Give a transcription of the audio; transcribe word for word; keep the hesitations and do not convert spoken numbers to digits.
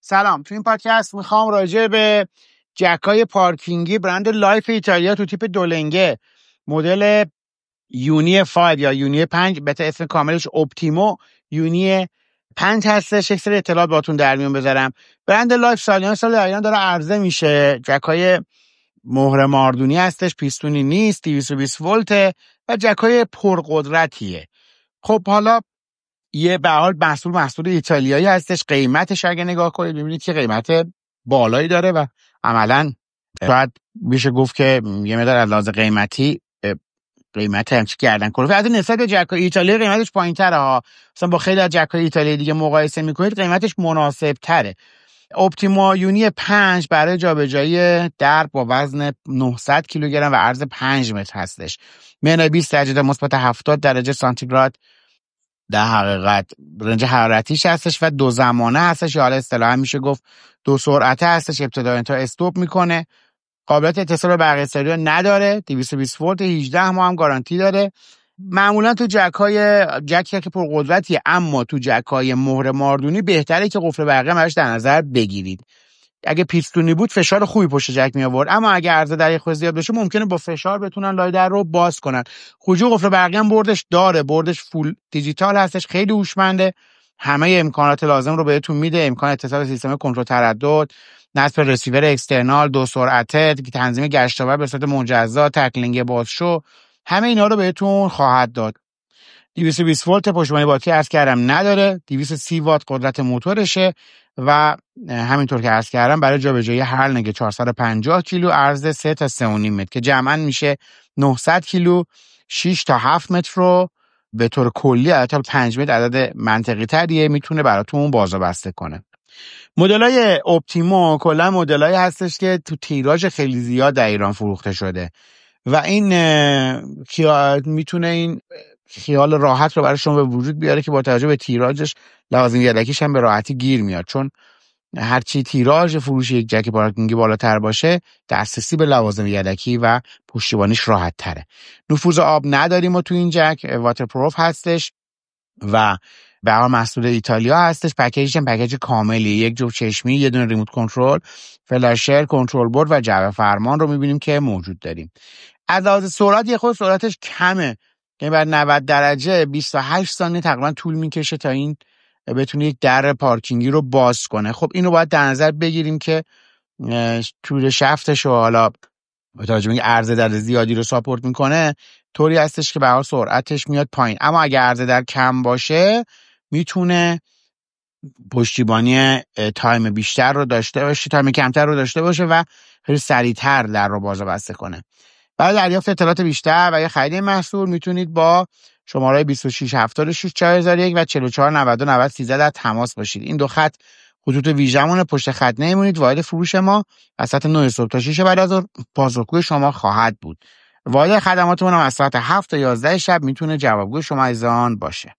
سلام. تو این پادکست میخوام راجع به جکای پارکینگی برند لایف ایتالیا تو تیپ دولنگه مدل یونی پنج یا یونی پنج، بهت اسم کاملش اپتیمو یونی پنج هستش، یک سری اطلاعات باتون در میون بذارم. برند لایف سالیان سال در ایران داره عرضه میشه. جکای مهر ماردونی هستش، پیستونی نیست، دویست و بیست ولته و جکای پرقدرتیه. خب حالا یه به حال محصول محصول ایتالیایی هستش. قیمتش اگه نگاه کنید ببینید که قیمت بالایی داره و عملاً شاید بشه گفت که یه مقدار از لحاظ قیمتی قیمت همچی گردن کلوفه از نسبت به جکای ایتالیایی قیمتش پایین‌تره ها. مثلا با خیلی از جکای ایتالیایی دیگه مقایسه میکنید قیمتش مناسب تره. اپتیما یونی پنج برای جابجایی درب با وزن نهصد کیلوگرم و عرض پنج متر هستش. منهای بیست درجه مثبت هفتاد درجه سانتیگراد در حقیقت رنج حرارتیش هستش و دو زمانه هستش، یا حالا اصطلاحاً میشه گفت دو سرعته هستش، ابتدا انتها استوب میکنه. قابلیت اتصال به بقیه سری‌ها نداره. دویست و بیست ولت هجده ماه هم گارانتی داره. معمولا تو جک‌های جکی که پرقدرتیه، اما تو جک‌های مهر ماردونی بهتره که قفل برقی براش در نظر بگیرید. اگه پیستونی بود فشار خوبی پشت جک می آورد، اما اگه عرضه در خود زیاد بشه ممکنه با فشار بتونن لای در رو باز کنن. خروجی قفل برقی هم بردش داره، بردش فول دیجیتال هستش، خیلی هوشمنده، همه امکانات لازم رو بهتون میده. امکان اتصال به سیستم کنترل تردد، نصب رسیور اکسترنال، دو سرعته، تنظیم گشتاور به صورت مجزا، تکلینگ بازشو، همه اینا رو بهتون خواهد داد. دویست و بیست ولت پشتیبانی باتری عرض کردم نداره. دویست و سی وات قدرت موتورشه و همینطور که عرض کردم برای جابجایی هرلنگ چهارصد و پنجاه کیلو، عرض سه تا سه و نیم متر که جمعاً میشه نهصد کیلو، شش تا هفت متر رو به طور کلی عدد پنج متر عدد منطقی تریه، میتونه براتون بازو بسته کنه. مدلای اپتیمو کلا مدلایی هستش که تو تیراژ خیلی زیاد در ایران فروخته شده و این خیال میتونه این خیال راحت رو برای شما به وجود بیاره که با توجه به تیراژش لوازم یدکیش هم به راحتی گیر میاد، چون هرچی تیراژ فروش یک جک پارکینگی بالاتر باشه دسترسی به لوازم یدکی و پشتیبانیش راحت تره. نفوذ آب نداریم و تو این جک واترپروف هستش و به هر محصول ایتالیا هستش. پکیجش هم پکیج کاملی، یک جفت چشمی، یه دونه ریموت کنترل، فلاشر، کنترل بورد و جعبه فرمان رو میبینیم که موجود داریم. از لحاظ سرعت یه خود سرعتش کمه، یعنی بعد نود درجه بیست و هشت ثانیه تقریبا طول میکشه تا این بتونه یک در پارکینگی رو باز کنه. خب اینو باید در نظر بگیریم که طول شفتش و حالا با توجه به اینکه عرضه در زیادی رو ساپورت میکنه طوری هستش که به هر سرعتش میاد پایین، اما اگه عرضه در کم باشه میتونه پشتیبانی تایم بیشتر رو داشته باشه، تایم کمتر رو داشته باشه و خیلی سریعتر در رو باز و بسته کنه. برای دریافت اطلاعات بیشتر و یا خرید محصول میتونید با شماره بیست و شش هفتاد و شش چهار هزار و یک و چهل و چهار نود و دو نود سیزده در تماس باشید. این دو خط خطوط ویژمون، پشت خط نمیمونید. واحد فروش ما از ساعت نه صبح تا شش بعد از پاسخگوی شما خواهد بود. واحد خدماتمون هم از ساعت هفت تا یازده شب میتونه جوابگوی شما از آن باشه.